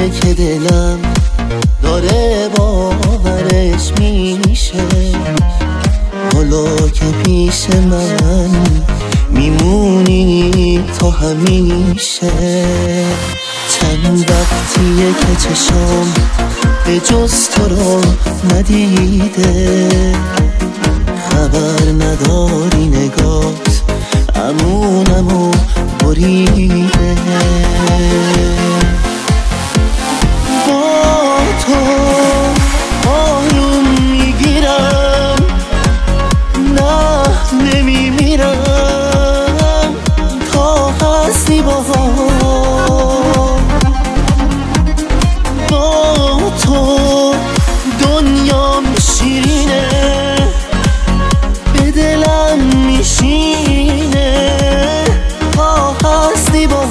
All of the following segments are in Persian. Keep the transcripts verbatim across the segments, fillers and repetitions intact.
وقتیه که دلم داره باورش میشه، حالا که پیش من میمونی تا همیشه. چند وقتیه که چشام به جز تو رو ندیده، خبر نداری نگات امونمو بریده. با تو آروم میگیرم، نه نمیمیرم تا هستی با با تو دنیام شیرینه، به دلم میشینه تا هستی با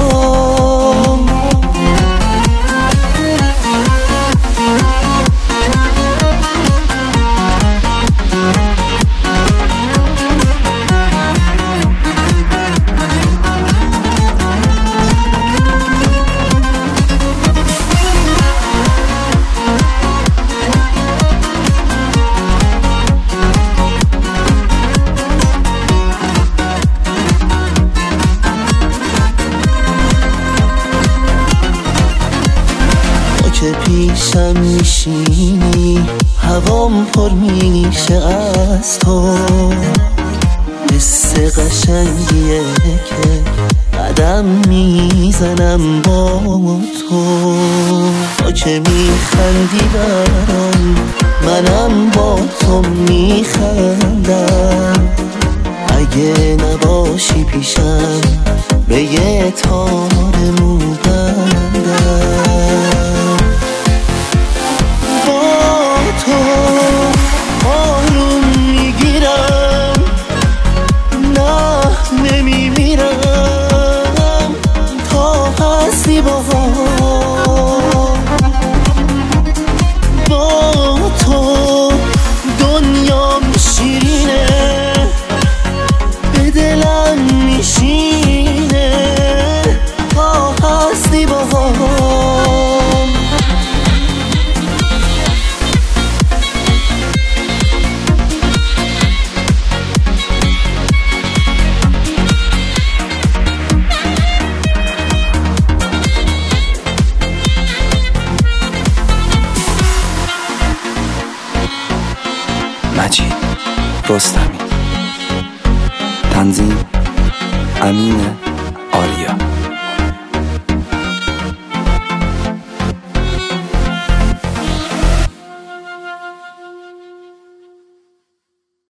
که پیشم میشینی، هوام پر میشه از تو. حس قشنگیه که قدم میزنم با تو. تو که میخندی برام، منم با تو میخندم. اگه نباشی پیشم به یه تار مو بندم. تو آروم میگیرم، نه نمیمیرم تا هستی با با تو دنیام شیرینه، به دلم میشینه تا هستی با مجید رستمی. تنظیم امین آریا.